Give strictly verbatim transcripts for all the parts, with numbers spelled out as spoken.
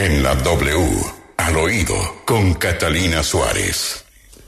En la W, al oído, con Catalina Suárez.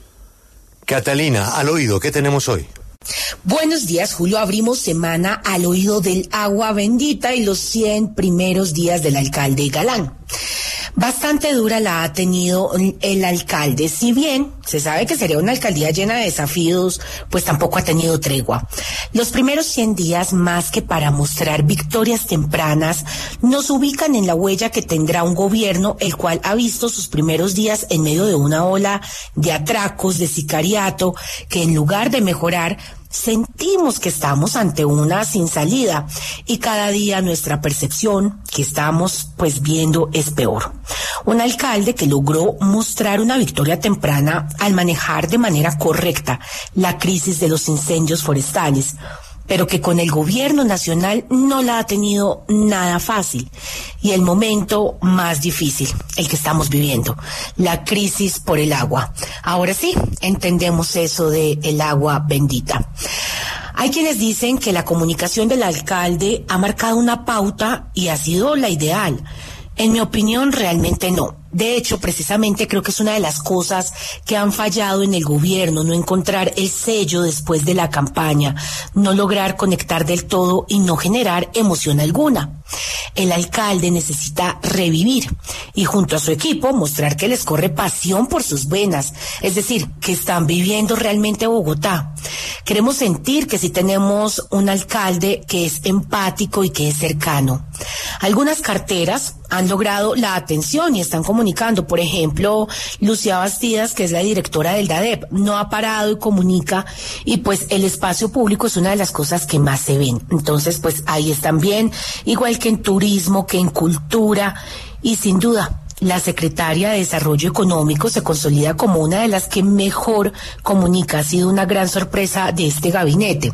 Catalina, al oído, ¿qué tenemos hoy? Buenos días, Julio. Abrimos semana al oído del agua bendita y los cien primeros días del alcalde Galán. Bastante dura la ha tenido el alcalde. Si bien se sabe que sería una alcaldía llena de desafíos, pues tampoco ha tenido tregua. Los primeros cien días, más que para mostrar victorias tempranas, nos ubican en la huella que tendrá un gobierno el cual ha visto sus primeros días en medio de una ola de atracos, de sicariato, que en lugar de mejorar, sentimos que estamos ante una sin salida y cada día nuestra percepción que estamos pues viendo es peor. Un alcalde que logró mostrar una victoria temprana al manejar de manera correcta la crisis de los incendios forestales, pero que con el gobierno nacional no la ha tenido nada fácil. Y el momento más difícil, el que estamos viviendo, la crisis por el agua. Ahora sí, entendemos eso de el agua bendita. Hay quienes dicen que la comunicación del alcalde ha marcado una pauta y ha sido la ideal. En mi opinión, realmente no. De hecho, precisamente creo que es una de las cosas que han fallado en el gobierno, no encontrar el sello después de la campaña, no lograr conectar del todo y no generar emoción alguna. El alcalde necesita revivir y junto a su equipo mostrar que les corre pasión por sus venas, es decir, que están viviendo realmente Bogotá. Queremos sentir que sí tenemos un alcalde que es empático y que es cercano. Algunas carteras han logrado la atención y están comunicando. Por ejemplo, Lucía Bastidas, que es la directora del DADEP, no ha parado y comunica, y pues el espacio público es una de las cosas que más se ven. Entonces, pues ahí están bien, igual que en turismo, que en cultura, y sin duda, la secretaria de Desarrollo Económico se consolida como una de las que mejor comunica. Ha sido una gran sorpresa de este gabinete.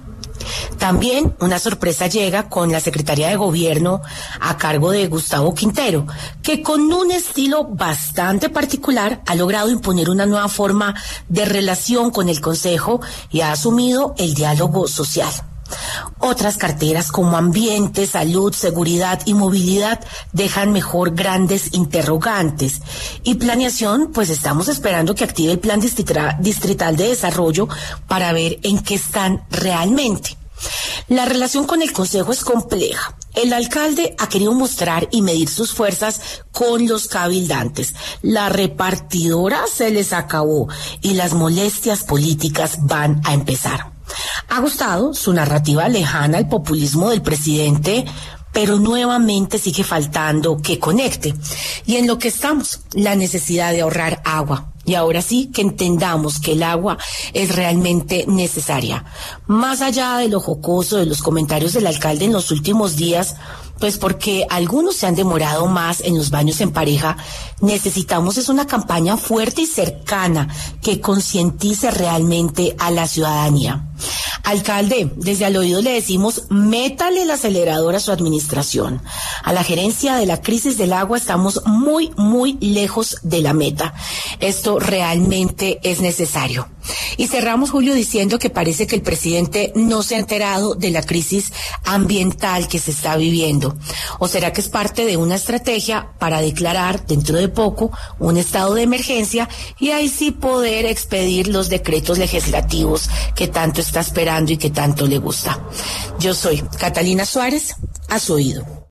También una sorpresa llega con la Secretaría de Gobierno a cargo de Gustavo Quintero, que con un estilo bastante particular ha logrado imponer una nueva forma de relación con el Consejo y ha asumido el diálogo social. Otras carteras como ambiente, salud, seguridad y movilidad dejan mejor grandes interrogantes. Y planeación, pues estamos esperando que active el plan distrital, distrital de desarrollo para ver en qué están realmente. La relación con el Consejo es compleja. El alcalde ha querido mostrar y medir sus fuerzas con los cabildantes. La repartidora se les acabó y las molestias políticas van a empezar. Ha gustado su narrativa lejana al populismo del presidente, pero nuevamente sigue faltando que conecte. Y en lo que estamos, la necesidad de ahorrar agua. Y ahora sí que entendamos que el agua es realmente necesaria. Más allá de lo jocoso de los comentarios del alcalde en los últimos días, pues porque algunos se han demorado más en los baños en pareja, necesitamos es una campaña fuerte y cercana que concientice realmente a la ciudadanía. Alcalde, desde al oído le decimos, métale el acelerador a su administración. A la gerencia de la crisis del agua estamos muy, muy lejos de la meta. Esto realmente es necesario. Y cerramos, Julio, diciendo que parece que el presidente no se ha enterado de la crisis ambiental que se está viviendo. ¿O será que es parte de una estrategia para declarar dentro de poco un estado de emergencia y ahí sí poder expedir los decretos legislativos que tanto está esperando y que tanto le gusta? Yo soy Catalina Suárez, a su oído.